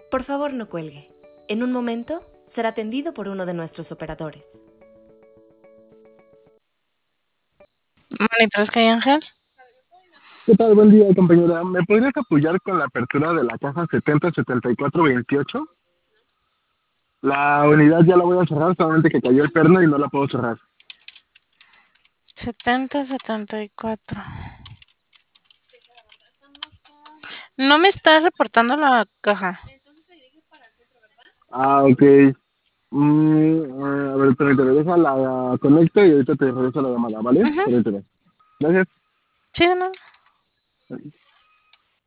Por favor, no cuelgue. En un momento será atendido por uno de nuestros operadores. Monitores que hay, Ángel. ¿Qué tal? Buen día, compañera. ¿Me podrías apoyar con la apertura de la caja 707428? La unidad ya la voy a cerrar, solamente que cayó el perno y no la puedo cerrar. 7074. No me está reportando la caja. Ah, ok. A ver, permíteme, la conecto y ahorita te regreso la llamada, ¿vale? Ujú. Permíteme. Gracias. Sí, no.